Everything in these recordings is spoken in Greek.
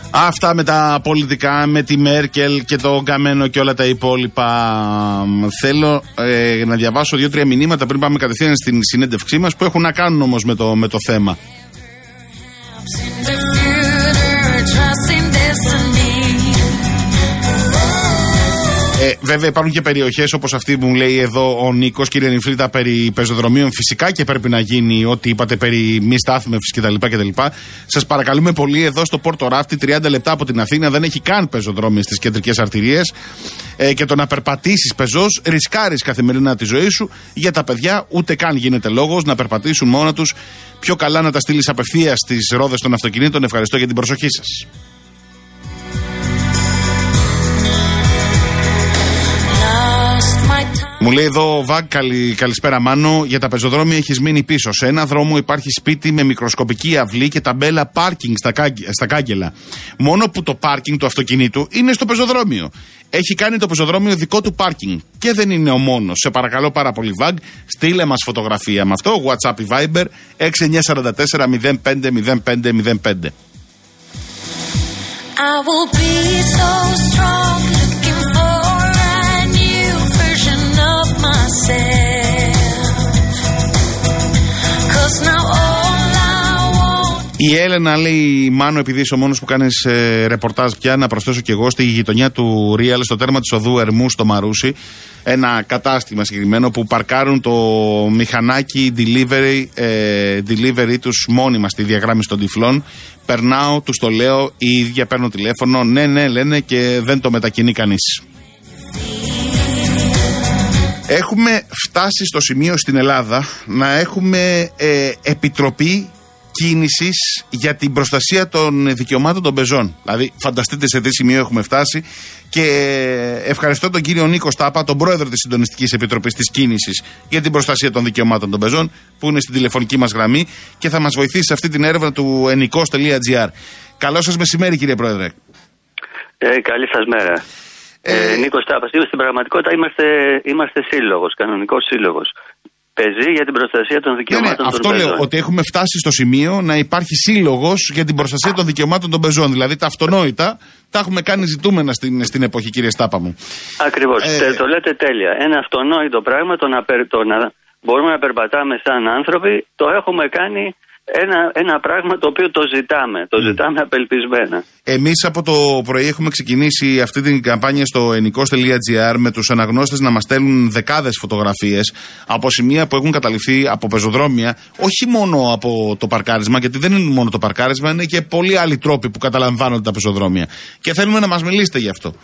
Αυτά με τα πολιτικά, με τη Μέρκελ και το Καμένο και όλα τα υπόλοιπα. Θέλω να διαβάσω 2-3 μηνύματα πριν πάμε κατευθείαν στην συνέντευξή μας, που έχουν να κάνουν όμως με το θέμα. Βέβαια υπάρχουν και περιοχές όπως αυτή που μου λέει εδώ ο Νίκος, κύριε Νιφλίτα, περί πεζοδρομίων. Φυσικά και πρέπει να γίνει ό,τι είπατε περί μη στάθμευσης κτλ. Σας παρακαλούμε πολύ, εδώ στο Πόρτο Ράφτη, 30 λεπτά από την Αθήνα, δεν έχει καν πεζοδρόμια στις κεντρικές αρτηρίες. Και το να περπατήσεις πεζός, ρισκάρεις καθημερινά τη ζωή σου. Για τα παιδιά ούτε καν γίνεται λόγος να περπατήσουν μόνα τους. Πιο καλά να τα στείλεις απευθείας στις ρόδες των αυτοκινήτων. Ευχαριστώ για την προσοχή σας. Μου λέει εδώ ο Βαγ, καλησπέρα Μάνο, για τα πεζοδρόμια έχεις μείνει πίσω. Σε ένα δρόμο υπάρχει σπίτι με μικροσκοπική αυλή και ταμπέλα πάρκινγκ στα κάγκελα. Μόνο που το πάρκινγκ του αυτοκινήτου είναι στο πεζοδρόμιο. Έχει κάνει το πεζοδρόμιο δικό του πάρκινγκ. Και δεν είναι ο μόνος. Σε παρακαλώ πάρα πολύ Βαγ, στείλε μας φωτογραφία με αυτό. WhatsApp ή Viber 6944 050505. I will be so strong, looking for a new version of myself. 'Cause now all I want. Η Έλενα λέει, Μάνο, επειδή είσαι ο μόνος που κάνεις ρεπορτάζ πια, να προσθέσω κι εγώ στη γειτονιά του Real, στο τέρμα της οδού Ερμού στο Μαρούσι, ένα κατάστημα συγκεκριμένο που παρκάρουν το μηχανάκι delivery τους μόνιμα στη διαγράμμιση των τυφλών. Περνάω, τους το λέω, η ίδια παίρνω τηλέφωνο, ναι λένε και δεν το μετακινεί κανείς. Έχουμε φτάσει στο σημείο στην Ελλάδα να έχουμε επιτροπή κίνησης για την προστασία των δικαιωμάτων των πεζών. Δηλαδή, φανταστείτε σε τι σημείο έχουμε φτάσει. Και ευχαριστώ τον κύριο Νίκο Στάπα, τον πρόεδρο της Συντονιστικής Επιτροπής της Κίνησης για την προστασία των δικαιωμάτων των πεζών, που είναι στην τηλεφωνική μας γραμμή και θα μας βοηθήσει σε αυτή την έρευνα του enikos.gr. Καλό σας μεσημέρι, κύριε Πρόεδρε. Καλή σας μέρα. Νίκο Στάπα, στην πραγματικότητα είμαστε σύλλογος, κανονικός σύλλογος. Πεζή για την προστασία των δικαιωμάτων των αυτό πεζών. Λέω, ότι έχουμε φτάσει στο σημείο να υπάρχει σύλλογος για την προστασία των δικαιωμάτων των πεζών. Δηλαδή τα αυτονόητα τα έχουμε κάνει ζητούμενα στην εποχή, κύριε Στάπα μου. Ακριβώς. Το λέτε τέλεια. Ένα αυτονόητο πράγμα, το να μπορούμε να περπατάμε σαν άνθρωποι, το έχουμε κάνει ένα πράγμα το οποίο το ζητάμε. Το ζητάμε απελπισμένα. Εμείς από το πρωί έχουμε ξεκινήσει αυτή την καμπάνια στο enikos.gr με τους αναγνώστες να μας στέλνουν δεκάδες φωτογραφίες από σημεία που έχουν καταληφθεί από πεζοδρόμια, όχι μόνο από το παρκάρισμα, γιατί δεν είναι μόνο το παρκάρισμα, είναι και πολλοί άλλοι τρόποι που καταλαμβάνονται τα πεζοδρόμια. Και θέλουμε να μας μιλήσετε γι' αυτό.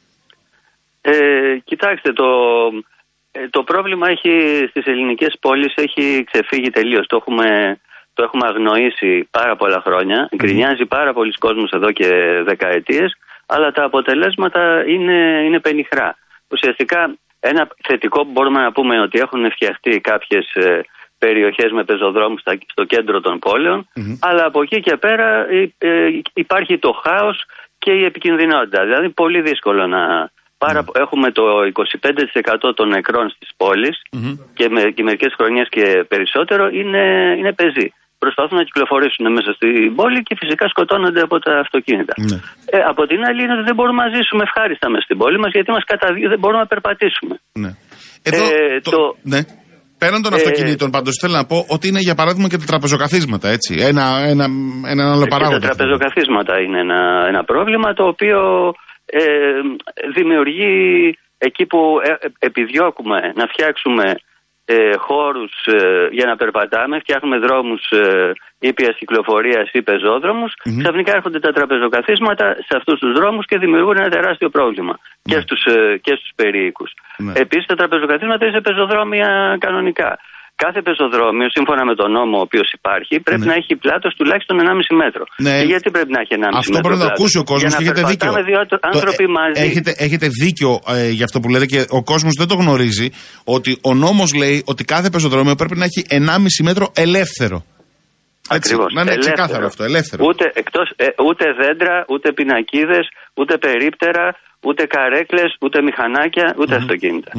Κοιτάξτε, το πρόβλημα στις ελληνικές πόλεις έχει ξεφύγει τελείως. Το έχουμε αγνοήσει πάρα πολλά χρόνια, γκρινιάζει πάρα πολλοί κόσμος εδώ και δεκαετίες, αλλά τα αποτελέσματα είναι πενιχρά. Ουσιαστικά ένα θετικό που μπορούμε να πούμε ότι έχουν φτιαχτεί κάποιες περιοχές με πεζοδρόμους στο κέντρο των πόλεων, αλλά από εκεί και πέρα υπάρχει το χάος και η επικινδυνότητα. Δηλαδή πολύ δύσκολο να... Έχουμε το 25% των νεκρών στις πόλεις και μερικές χρονιές και περισσότερο είναι πεζοί. Προσπαθούν να κυκλοφορήσουν μέσα στην πόλη και φυσικά σκοτώνονται από τα αυτοκίνητα. Από την άλλη είναι ότι δεν μπορούμε να ζήσουμε ευχάριστα μέσα στην πόλη μας, γιατί μας καταδίδει, δεν μπορούμε να περπατήσουμε. Εδώ, πέραν των αυτοκινήτων, πάντως θέλω να πω ότι είναι για παράδειγμα και τα τραπεζοκαθίσματα, έτσι. Ένα άλλο παράγοντα. Τα τραπεζοκαθίσματα είναι ένα πρόβλημα το οποίο δημιουργεί εκεί που επιδιώκουμε να φτιάξουμε χώρους για να περπατάμε, φτιάχνουμε δρόμους ήπιας κυκλοφορίας ή πεζόδρομους, ξαφνικά έρχονται τα τραπεζοκαθίσματα σε αυτούς τους δρόμους και δημιουργούν ένα τεράστιο πρόβλημα και στους περιοίκους. Επίσης τα τραπεζοκαθίσματα είναι σε πεζοδρόμια κανονικά. Κάθε πεζοδρόμιο, σύμφωνα με τον νόμο ο οποίος υπάρχει, πρέπει να έχει πλάτος τουλάχιστον 1,5 μέτρο. Και γιατί πρέπει να έχει 1,5 μέτρο? Αυτό πρέπει να το ακούσει ο κόσμος και έχετε δίκιο. Έχετε δίκιο για αυτό που λέτε και ο κόσμος δεν το γνωρίζει, ότι ο νόμος λέει ότι κάθε πεζοδρόμιο πρέπει να έχει 1,5 μέτρο ελεύθερο. Ακριβώς. Να είναι ξεκάθαρο αυτό, ελεύθερο. Ούτε δέντρα, ούτε πινακίδες, ούτε περίπτερα, ούτε καρέκλες, ούτε μηχανάκια, ούτε αυτοκίνητα.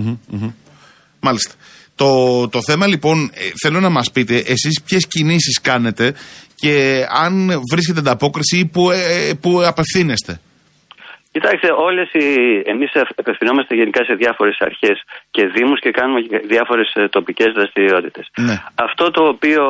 Μάλιστα. Το θέμα λοιπόν, θέλω να μας πείτε εσείς ποιες κινήσεις κάνετε και αν βρίσκεται ανταπόκριση ή που απευθύνεστε. Κοιτάξτε, εμείς απευθυνόμαστε γενικά σε διάφορες αρχές και δήμους και κάνουμε διάφορες τοπικές δραστηριότητες. Ναι. Αυτό το οποίο,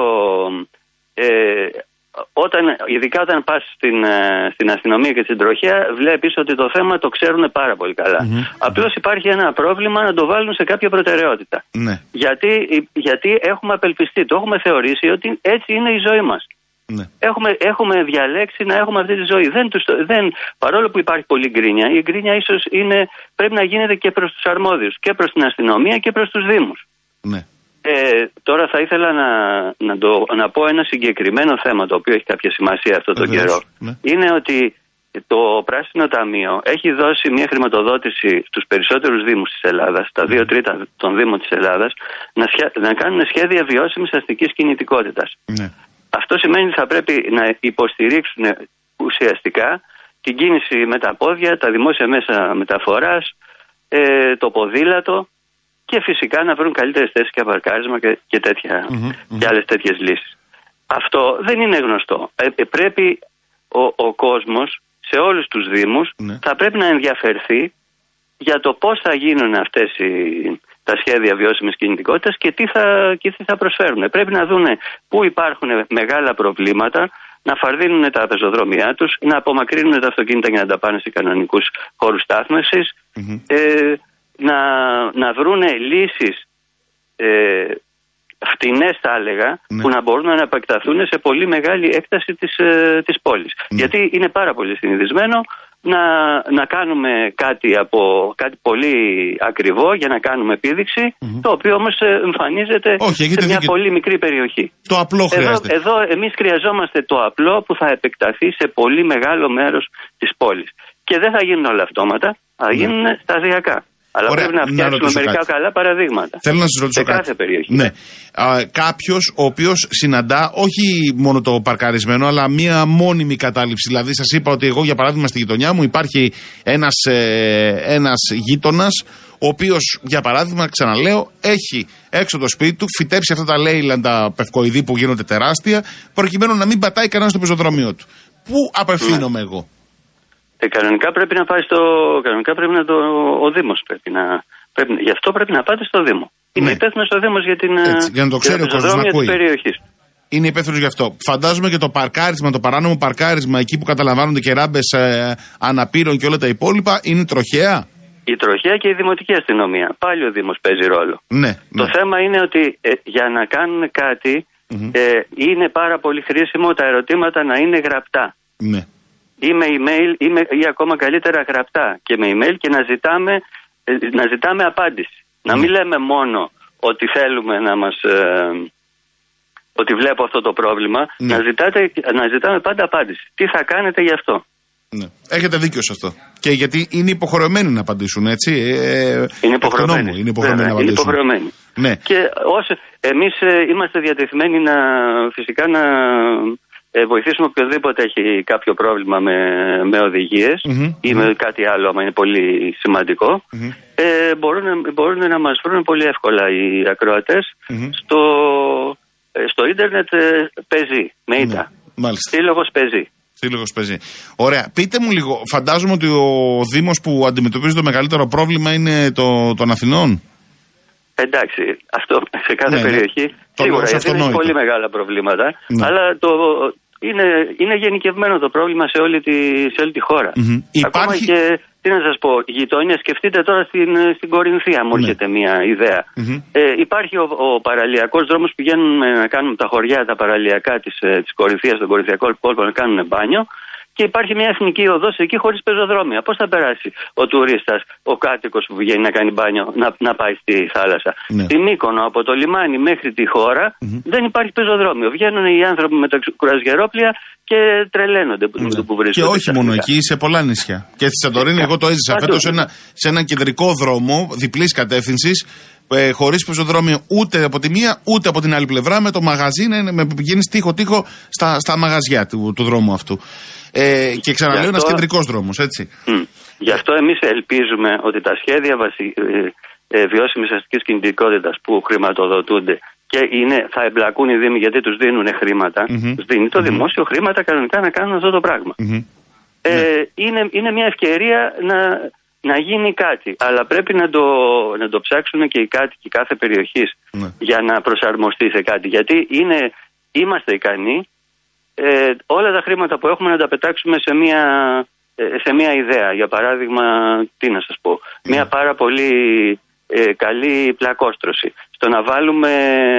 ειδικά όταν πας στην αστυνομία και στην τροχέα, βλέπεις ότι το θέμα το ξέρουν πάρα πολύ καλά. Απλώς υπάρχει ένα πρόβλημα να το βάλουν σε κάποια προτεραιότητα. Ναι. Γιατί έχουμε απελπιστεί, το έχουμε θεωρήσει ότι έτσι είναι η ζωή μας. Ναι. Έχουμε διαλέξει να έχουμε αυτή τη ζωή. Παρόλο που υπάρχει πολλή γκρίνια, η γκρίνια ίσως πρέπει να γίνεται και προς τους αρμόδιους, και προς την αστυνομία και προς τους δήμους. Ναι. Τώρα θα ήθελα να πω ένα συγκεκριμένο θέμα το οποίο έχει κάποια σημασία αυτόν τον καιρό. Ναι. Είναι ότι το Πράσινο Ταμείο έχει δώσει μια χρηματοδότηση στους περισσότερους δήμους της Ελλάδας, τα 2/3 των δήμων της Ελλάδας, να κάνουν σχέδια βιώσιμης αστικής κινητικότητας. Ναι. Αυτό σημαίνει ότι θα πρέπει να υποστηρίξουν ουσιαστικά την κίνηση με τα πόδια, τα δημόσια μέσα μεταφοράς, το ποδήλατο και φυσικά να βρουν καλύτερες θέσεις και παρκάρισμα και άλλες τέτοιες λύσεις. Αυτό δεν είναι γνωστό. Πρέπει ο κόσμος σε όλους τους δήμους θα πρέπει να ενδιαφερθεί για το πώς θα γίνουν αυτές τα σχέδια βιώσιμης κινητικότητας και τι θα προσφέρουν. Πρέπει να δουν πού υπάρχουν μεγάλα προβλήματα, να φαρδίνουν τα πεζοδρόμια τους, να απομακρύνουν τα αυτοκίνητα για να τα πάνε σε κανονικούς χώρους στάθμευσης, να βρουν λύσεις φτηνές θα έλεγα, που να μπορούν να επεκταθούν σε πολύ μεγάλη έκταση της πόλης. Γιατί είναι πάρα πολύ συνηθισμένο να κάνουμε κάτι πολύ ακριβό για να κάνουμε επίδειξη, το οποίο όμως εμφανίζεται σε μια πολύ μικρή περιοχή. Το απλό χρειάζεται. Εδώ εμείς χρειαζόμαστε το απλό που θα επεκταθεί σε πολύ μεγάλο μέρος της πόλης. Και δεν θα γίνουν όλα αυτόματα, θα γίνουν σταδιακά. Αλλά πρέπει να φτιάξουμε μερικά καλά παραδείγματα. Θέλω να σας ρωτήσω σε κάθε περιοχή. Ναι. Κάποιος ο οποίος συναντά όχι μόνο το παρκαρισμένο, αλλά μία μόνιμη κατάληψη. Δηλαδή, σας είπα ότι εγώ, για παράδειγμα, στη γειτονιά μου υπάρχει ένας γείτονας, ο οποίος, για παράδειγμα, ξαναλέω, έχει έξω το σπίτι του φυτέψει αυτά τα λέιλαντα πευκοειδή που γίνονται τεράστια, προκειμένου να μην πατάει κανένα στο πεζοδρόμιο του. Πού απευθύνομαι εγώ? Κανονικά πρέπει να πάει ο Δήμος γι' αυτό πρέπει να πάτε στο Δήμο. Είναι υπεύθυνος ο Δήμος για να το ξέρει ο κόσμος να ακούει. Είναι υπεύθυνος γι' αυτό. Φαντάζομαι και το παρκάρισμα, το παράνομο παρκάρισμα, εκεί που καταλαμβάνονται και ράμπες αναπήρων και όλα τα υπόλοιπα, είναι τροχαία. Η τροχαία και η δημοτική αστυνομία. Πάλι ο Δήμος παίζει ρόλο. Ναι. Το θέμα είναι ότι για να κάνουν κάτι είναι πάρα πολύ χρήσιμο τα ερωτήματα να είναι γραπτά. Ναι. Ή με email ή ακόμα καλύτερα γραπτά και με email, και να ζητάμε απάντηση. Να μην λέμε μόνο ότι θέλουμε ότι βλέπω αυτό το πρόβλημα, να ζητάμε πάντα απάντηση. Τι θα κάνετε γι' αυτό? Ναι. Έχετε δίκιο σε αυτό. Και γιατί είναι υποχρεωμένοι να απαντήσουν, έτσι. Είναι υποχρεωμένοι. Είναι υποχρεωμένοι. Ναι. Και εμείς είμαστε διατεθειμένοι φυσικά να βοηθήσουμε οποιοδήποτε έχει κάποιο πρόβλημα με οδηγίες ή με κάτι άλλο, άμα είναι πολύ σημαντικό. Μπορούν να μας βρουν πολύ εύκολα οι ακροατές. Στο ίντερνετ παίζει με ήττα. Σύλλογος παίζει. Ωραία. Πείτε μου λίγο, φαντάζομαι ότι ο Δήμος που αντιμετωπίζει το μεγαλύτερο πρόβλημα είναι των Αθηνών. Εντάξει, αυτό σε κάθε περιοχή σίγουρα είναι πολύ μεγάλα προβλήματα, αλλά είναι γενικευμένο το πρόβλημα σε όλη τη χώρα. Ακόμα και, τι να σας πω, γειτόνια, σκεφτείτε τώρα στην Κορινθία, μου έρχεται μια ιδέα. Υπάρχει ο παραλιακός δρόμος που πηγαίνουν να κάνουν τα χωριά, τα παραλιακά της Κορινθίας, στον Κορινθιακό κόλπο, να κάνουν μπάνιο. Και υπάρχει μια εθνική οδός εκεί χωρίς πεζοδρόμια. Πώς θα περάσει ο τουρίστας, ο κάτοικος που βγαίνει να κάνει μπάνιο, να πάει στη θάλασσα? Στην Μύκονο, από το λιμάνι μέχρι τη χώρα, δεν υπάρχει πεζοδρόμιο. Βγαίνουν οι άνθρωποι με τα κουρασγερόπλια και τρελαίνονται που βρίσκονται. Και όχι μόνο εκεί, σε πολλά νησιά. Και στη Σαντορίνη, εγώ το έζησα φέτος σε ένα κεντρικό δρόμο διπλής κατεύθυνσης, χωρίς πεζοδρόμιο ούτε από τη μία ούτε από την άλλη πλευρά, με το μαγαζί να πηγαίνει τείχο-τείχο στα μαγαζιά του δρόμου αυτού. Και ξαναλέω, ένας κεντρικός δρόμος, έτσι. Γι' αυτό εμείς ελπίζουμε ότι τα σχέδια βιώσιμης αστικής κινητικότητας που χρηματοδοτούνται και θα εμπλακούν οι Δήμοι γιατί τους δίνουν χρήματα, τους δίνει το δημόσιο χρήματα κανονικά να κάνουν αυτό το πράγμα. Είναι μια ευκαιρία να γίνει κάτι, αλλά πρέπει να το ψάξουν και οι κάτοικοι κάθε περιοχής για να προσαρμοστεί σε κάτι, γιατί είμαστε ικανοί όλα τα χρήματα που έχουμε να τα πετάξουμε σε μια ιδέα. Για παράδειγμα, τι να σας πω, μια πάρα πολύ καλή πλακόστρωση, στο να βάλουμε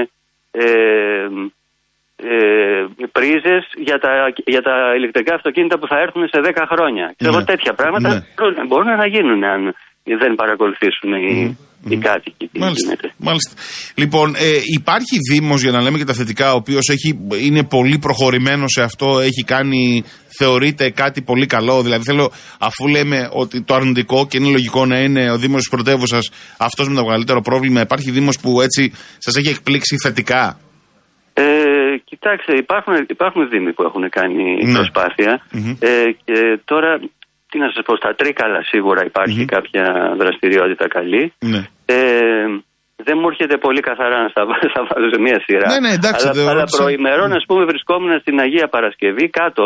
πρίζες για τα ηλεκτρικά αυτοκίνητα που θα έρθουν σε 10 χρόνια. Ξέρω, τέτοια πράγματα μπορούν να γίνουν αν δεν παρακολουθήσουν οι κάτοικοι. Μάλιστα. Λοιπόν, υπάρχει Δήμος, για να λέμε και τα θετικά, ο οποίος είναι πολύ προχωρημένο σε αυτό, έχει κάνει, θεωρείται κάτι πολύ καλό. Δηλαδή, αφού λέμε ότι το αρνητικό, και είναι λογικό να είναι ο Δήμος της πρωτεύουσας αυτός με το μεγαλύτερο πρόβλημα, υπάρχει Δήμος που έτσι σας έχει εκπλήξει θετικά? Κοιτάξτε, υπάρχουν Δήμοι που έχουν κάνει προσπάθεια και τώρα, τι να σας πω, στα Τρίκαλα σίγουρα υπάρχει κάποια δραστηριότητα καλή. Δεν μου έρχεται πολύ καθαρά να στα βάλω σε μία σειρά. Αλλά προημερών, ας πούμε, βρισκόμουν στην Αγία Παρασκευή κάτω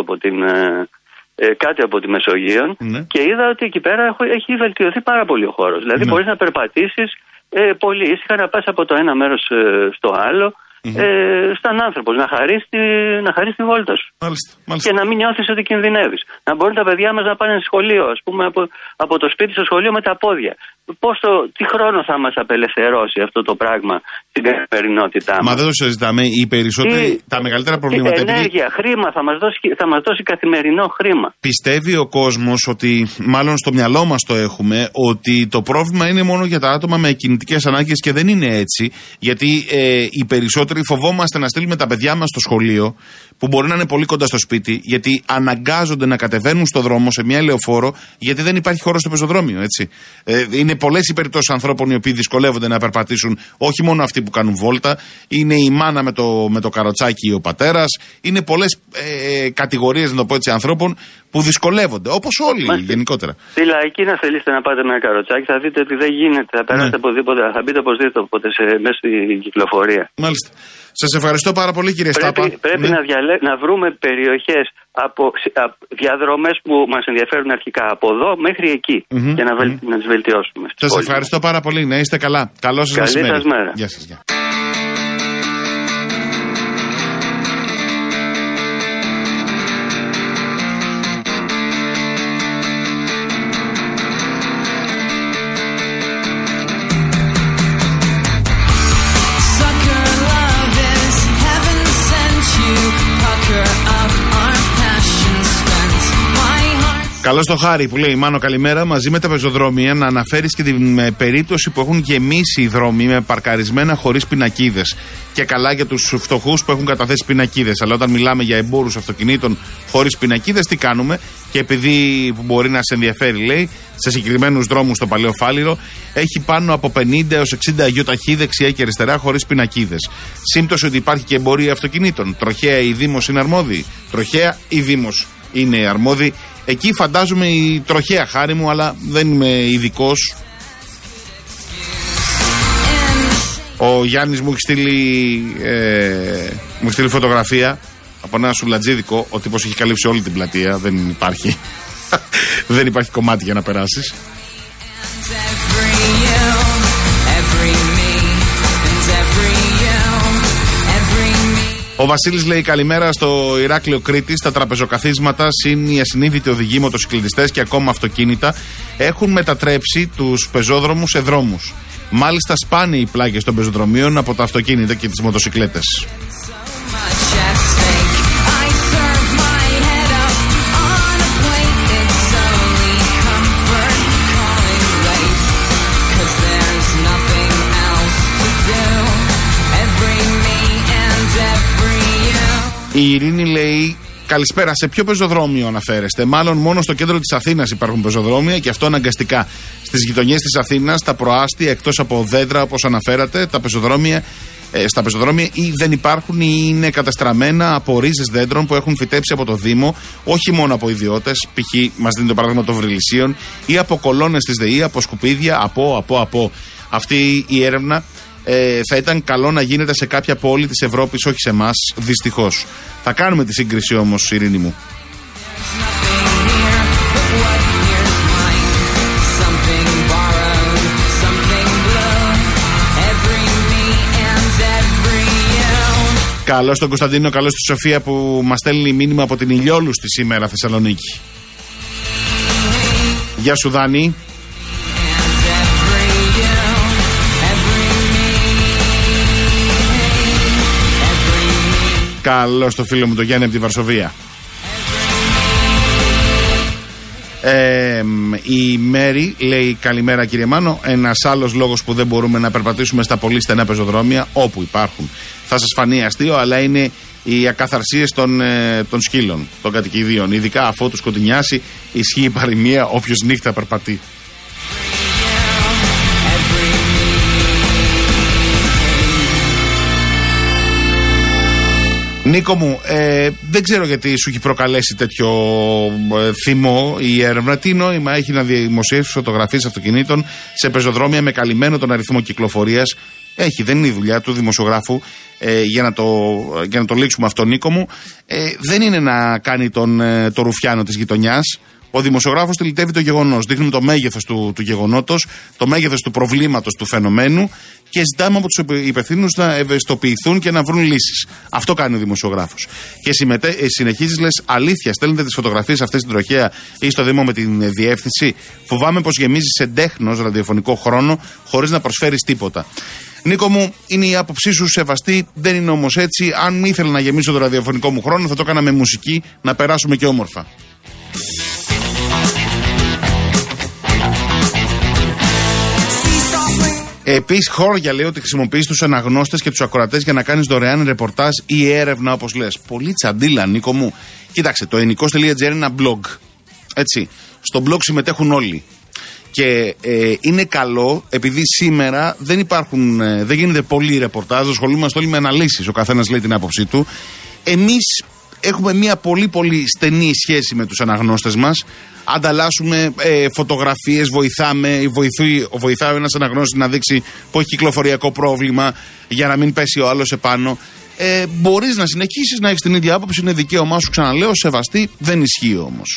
από τη Μεσογείο και είδα ότι εκεί πέρα έχει βελτιωθεί πάρα πολύ ο χώρος. Δηλαδή μπορείς να περπατήσεις πολύ ήσυχα, να πας από το ένα μέρος στο άλλο, σαν άνθρωπος, να χαρείς τη βόλτα σου. Μάλιστα. Και να μην νιώθεις ότι κινδυνεύεις. Να μπορούν τα παιδιά μας να πάνε σχολείο, ας πούμε, από το σπίτι στο σχολείο με τα πόδια. Τι χρόνο θα μας απελευθερώσει αυτό το πράγμα στην καθημερινότητά μας? Μα δεν το συζητάμε. Οι περισσότεροι, τα μεγαλύτερα προβλήματα. Ενέργεια, χρήμα, θα μας δώσει καθημερινό χρήμα. Πιστεύει ο κόσμος ότι, μάλλον στο μυαλό μας το έχουμε, ότι το πρόβλημα είναι μόνο για τα άτομα με κινητικές ανάγκες, και δεν είναι έτσι. Γιατί οι περισσότεροι φοβόμαστε να στείλουμε τα παιδιά μας στο σχολείο, που μπορεί να είναι πολύ κοντά στο σπίτι, γιατί αναγκάζονται να κατεβαίνουν στο δρόμο σε μια λεωφόρο, γιατί δεν υπάρχει χώρο στο πεζοδρόμιο. Έτσι. Είναι πολλές οι περιπτώσεις ανθρώπων οι οποίοι δυσκολεύονται να περπατήσουν, όχι μόνο αυτοί που κάνουν βόλτα, είναι η μάνα με το καροτσάκι, ο πατέρας. Είναι πολλές κατηγορίες, να το πω έτσι, ανθρώπων που δυσκολεύονται, όπως όλοι γενικότερα. Στη Λαϊκή, να θελήσετε να πάτε με ένα καροτσάκι, θα δείτε ότι δεν γίνεται. Θα περάσετε οπωσδήποτε, θα μπείτε οπωσδήποτε μέσα στην κυκλοφορία. Μάλιστα. Σας ευχαριστώ πάρα πολύ, κύριε Στάπα. Πρέπει να βρούμε περιοχές, διαδρομές που μας ενδιαφέρουν αρχικά, από εδώ μέχρι εκεί, και να τις βελτιώσουμε. Σας ευχαριστώ πάρα πολύ. Να είστε καλά. Καλό σας μεσημέρι. Καλή σας μέρα. Γεια σας. Γεια. Καλώς το Χάρη που λέει: Μάνο, καλημέρα. Μαζί με τα πεζοδρόμια, να αναφέρεις και την περίπτωση που έχουν γεμίσει οι δρόμοι με παρκαρισμένα χωρίς πινακίδες. Και καλά για τους φτωχούς που έχουν καταθέσει πινακίδες. Αλλά όταν μιλάμε για εμπόρους αυτοκινήτων χωρίς πινακίδες, τι κάνουμε? Και επειδή μπορεί να σε ενδιαφέρει, λέει, σε συγκεκριμένους δρόμους στο Παλαιό Φάληρο έχει πάνω από 50 έως 60 γιοταχή δεξιά και αριστερά χωρίς πινακίδες. Σύμπτωση ότι υπάρχει και εμπορία αυτοκινήτων. Τροχαία ή Δήμος είναι αρμόδιοι? Τροχαία ή Δήμος είναι αρμόδιοι? Εκεί φαντάζομαι η τροχαία, Χάρη μου, αλλά δεν είμαι ειδικός. Ο Γιάννης μου έχει στείλει φωτογραφία από ένα σουλατζίδικο. Ο τύπος έχει καλύψει όλη την πλατεία. Δεν υπάρχει δεν υπάρχει κομμάτι για να περάσεις. Ο Βασίλης λέει: καλημέρα στο Ηράκλειο Κρήτης. Τα τραπεζοκαθίσματα, συν οι ασυνείδητοι οδηγοί, μοτοσυκλετιστές και ακόμα αυτοκίνητα έχουν μετατρέψει τους πεζόδρομους σε δρόμους. Μάλιστα, σπάνε οι πλάγες των πεζοδρομίων από τα αυτοκίνητα και τις μοτοσυκλέτες. Η Ειρήνη λέει: καλησπέρα, σε ποιο πεζοδρόμιο αναφέρεστε? Μάλλον μόνο στο κέντρο της Αθήνας υπάρχουν πεζοδρόμια, και αυτό αναγκαστικά. Στις γειτονιές της Αθήνας, τα προάστια, εκτός από δέντρα όπως αναφέρατε, τα πεζοδρόμια, στα πεζοδρόμια ή δεν υπάρχουν ή είναι καταστραμμένα από ρίζες δέντρων που έχουν φυτέψει από το Δήμο, όχι μόνο από ιδιώτες, π.χ. μας δίνει το παράδειγμα των Βρυλισσίων, ή από κολόνες της ΔΕΗ, από σκουπίδια, από. Αυτή η έρευνα θα ήταν καλό να γίνεται σε κάποια πόλη της Ευρώπης, όχι σε εμάς, δυστυχώς. Θα κάνουμε τη σύγκριση όμως, Ειρήνη μου. Καλώς τον Κωνσταντίνο, καλώς τη Σοφία που μας στέλνει μήνυμα από την ηλιόλουστη σήμερα Θεσσαλονίκη. Γεια σου Δάνη. Καλώς το φίλο μου το Γιάννη από τη Βαρσοβία. Η Μέρη λέει καλημέρα κύριε Μάνο. Ένας άλλος λόγος που δεν μπορούμε να περπατήσουμε στα πολύ στενά πεζοδρόμια, όπου υπάρχουν, θα σας φανεί αστείο, αλλά είναι οι ακαθαρσίες των σκύλων, των κατοικιδίων. Ειδικά αφού τους σκοτεινιάσει, ισχύει η παροιμία όποιος νύχτα περπατεί. Νίκο μου, δεν ξέρω γιατί σου έχει προκαλέσει τέτοιο θυμό η έρευνα. Τι νόημα έχει να δημοσιεύσει φωτογραφίες αυτοκινήτων σε πεζοδρόμια με καλυμμένο τον αριθμό κυκλοφορίας? Έχει, δεν είναι η δουλειά του δημοσιογράφου, για να το λήξουμε αυτό, Νίκο μου. Δεν είναι να κάνει το ρουφιάνο της γειτονιάς. Ο δημοσιογράφος τελειτεύει το γεγονός. Δείχνουμε το μέγεθος του γεγονότος, το μέγεθος του προβλήματος του φαινομένου και ζητάμε από τους υπευθύνους να ευαισθητοποιηθούν και να βρουν λύσεις. Αυτό κάνει ο δημοσιογράφος. Και συνεχίζεις, λες αλήθεια, στέλνετε τις φωτογραφίες αυτές στην τροχέα ή στο Δήμο με την διεύθυνση? Φοβάμαι πως γεμίζεις εντέχνος ραδιοφωνικό χρόνο χωρίς να προσφέρεις τίποτα. Νίκο μου, είναι η άποψή σου σεβαστή, δεν είναι όμως έτσι. Αν ήθελα να γεμίσω το ραδιοφωνικό μου χρόνο, θα το έκανα με μουσική, να περάσουμε και όμορφα. Επίσης, χώρια λέει ότι χρησιμοποιείς τους αναγνώστες και τους ακροατές για να κάνεις δωρεάν ρεπορτάζ ή έρευνα, όπως λες. Πολύ τσαντίλα, Νίκο μου. Κοίταξε, το ενικός.gr είναι ένα blog. Έτσι. Στο blog συμμετέχουν όλοι. Και είναι καλό, επειδή σήμερα δεν γίνεται πολύ ρεπορτάζ, ασχολούμαστε όλοι με αναλύσεις. Ο καθένας λέει την άποψή του. Εμείς έχουμε μια πολύ πολύ στενή σχέση με τους αναγνώστες μας. Ανταλλάσσουμε φωτογραφίες, βοηθάει ένας αναγνώστης να δείξει που έχει κυκλοφοριακό πρόβλημα για να μην πέσει ο άλλος επάνω. Μπορείς να συνεχίσεις να έχεις την ίδια άποψη, είναι δικαίωμά σου, ξαναλέω, σεβαστή, δεν ισχύει όμως.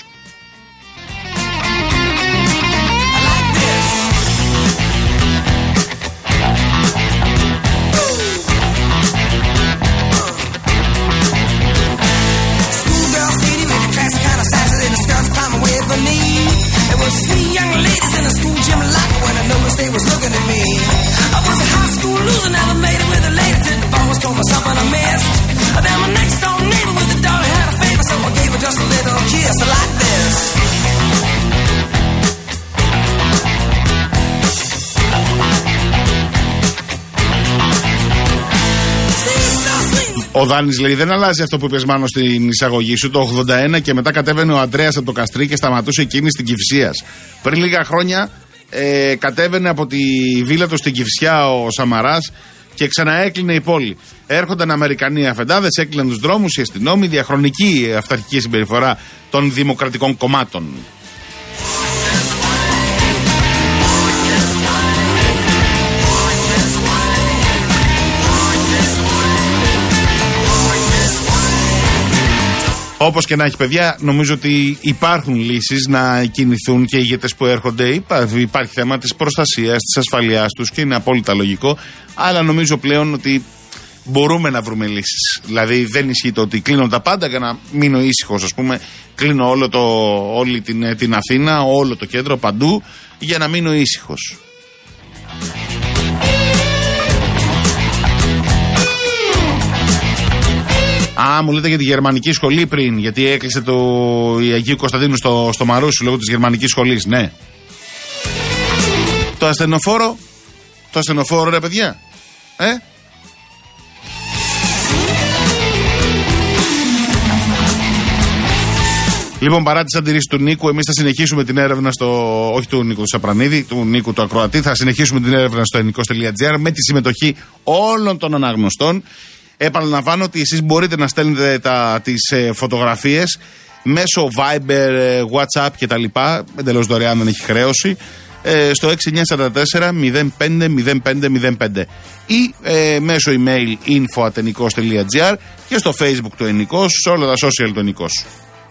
Ο Δάνης λέει: δεν αλλάζει αυτό που είπες Μάνο στην εισαγωγή σου. Το 81 και μετά κατέβαινε ο Αντρέας από το Καστρί και σταματούσε εκείνη στην Κυφσίας. Πριν λίγα χρόνια κατέβαινε από τη βίλα του στην Κυφσιά ο Σαμαράς και ξαναέκλεινε η πόλη. Έρχονταν Αμερικανοί αφεντάδες, έκλειναν τους δρόμους, οι αστυνόμοι, διαχρονική αυταρχική συμπεριφορά των δημοκρατικών κομμάτων. Όπως και να έχει, παιδιά, νομίζω ότι υπάρχουν λύσεις να κινηθούν και οι ηγέτες που έρχονται. Υπάρχει θέμα της προστασίας, της ασφαλείας τους και είναι απόλυτα λογικό. Αλλά νομίζω πλέον ότι μπορούμε να βρούμε λύσεις. Δηλαδή δεν ισχύει το ότι κλείνω τα πάντα για να μείνω ήσυχος, ας πούμε. Κλείνω όλη την Αθήνα, όλο το κέντρο, παντού, για να μείνω ήσυχος. Μου λέτε για τη γερμανική σχολή πριν, γιατί έκλεισε η Αγίου Κωνσταντίνου στο Μαρούσι λόγω της γερμανικής σχολής, ναι. Το ασθενοφόρο ρε παιδιά, Λοιπόν, παρά τις αντιρρήσεις του Νίκου, εμείς θα συνεχίσουμε την έρευνα όχι του Νίκου του Σαπρανίδη, του Νίκου του Ακροατή, θα συνεχίσουμε την έρευνα στο ενικός.gr με τη συμμετοχή όλων των αναγνωστών. Επαναλαμβάνω ότι εσείς μπορείτε να στέλνετε τις φωτογραφίες μέσω Viber, WhatsApp κτλ. Εντελώς δωρεάν, δεν έχει χρέωση. στο 6944-050505 ή μέσω email info@enikos.gr και στο Facebook του Ενικός, σε όλα τα social του Ενικός.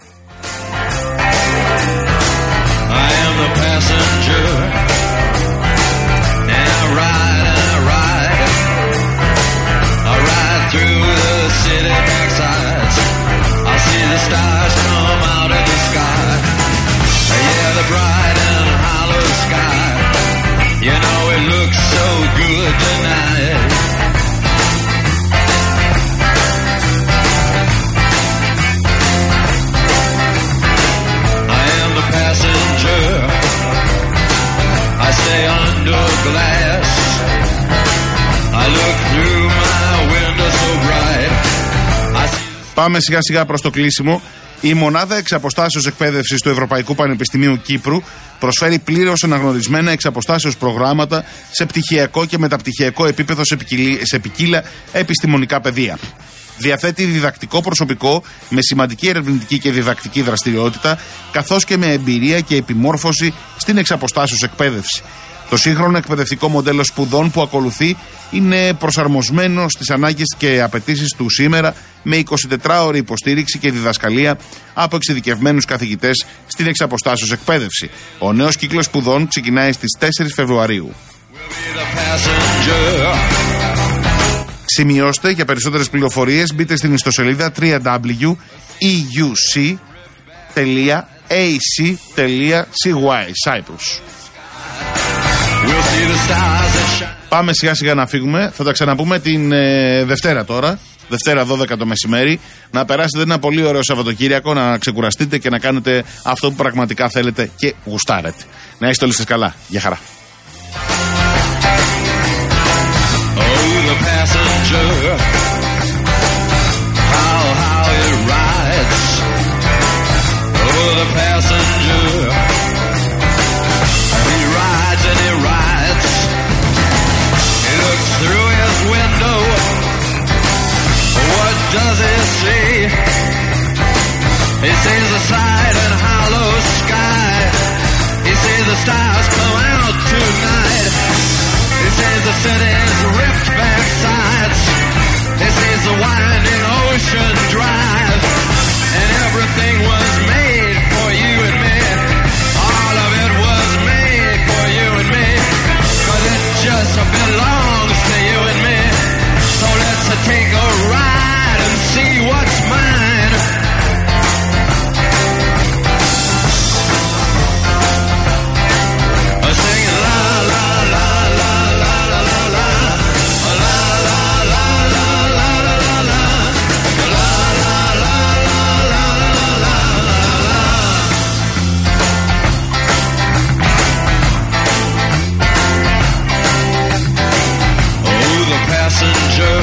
Πάμε σιγά σιγά προς το κλείσιμο. Η μονάδα εξαποστάσεως εκπαίδευσης του Ευρωπαϊκού Πανεπιστημίου Κύπρου προσφέρει πλήρως αναγνωρισμένα εξαποστάσεως προγράμματα σε πτυχιακό και μεταπτυχιακό επίπεδο σε ποικίλα επιστημονικά πεδία. Διαθέτει διδακτικό προσωπικό με σημαντική ερευνητική και διδακτική δραστηριότητα, καθώς και με εμπειρία και επιμόρφωση στην εξαποστάσεως εκπαίδευση. Το σύγχρονο εκπαιδευτικό μοντέλο σπουδών που ακολουθεί είναι προσαρμοσμένο στις ανάγκες και απαιτήσεις του σήμερα, με 24ωρη υποστήριξη και διδασκαλία από εξειδικευμένους καθηγητές στην εξαποστάσεως εκπαίδευση. Ο νέος κύκλος σπουδών ξεκινάει στις 4 Φεβρουαρίου. Σημειώστε, για περισσότερες πληροφορίες μπείτε στην ιστοσελίδα www.euc.ac.cy. Πάμε σιγά σιγά να φύγουμε. Θα τα ξαναπούμε την Δευτέρα τώρα. Δευτέρα 12 το μεσημέρι. Να περάσετε ένα πολύ ωραίο Σαββατοκύριακο, να ξεκουραστείτε και να κάνετε αυτό που πραγματικά θέλετε και γουστάρετε. Να είστε όλοι σας καλά. Γεια χαρά. Does he see? He sees the side and hollow sky. He sees the stars come out tonight. He sees the city's ripped back sides. He sees the winding ocean drive. And everything was made for you and me. All of it was made for you and me. 'Cause it just belongs to you and me. So let's take a ride and see what's mine. Singing la la la la la la la la, la la la la la la la, la la la la la la. Oh, the passenger.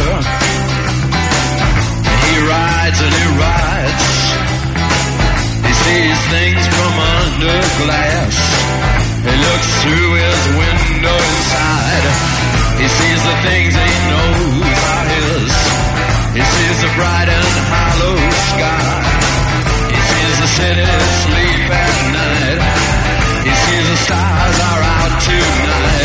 He rides and he rides. He sees things from under glass. He looks through his window inside. He sees the things he knows are his. He sees the bright and hollow sky. He sees the city sleep at night. He sees the stars are out tonight.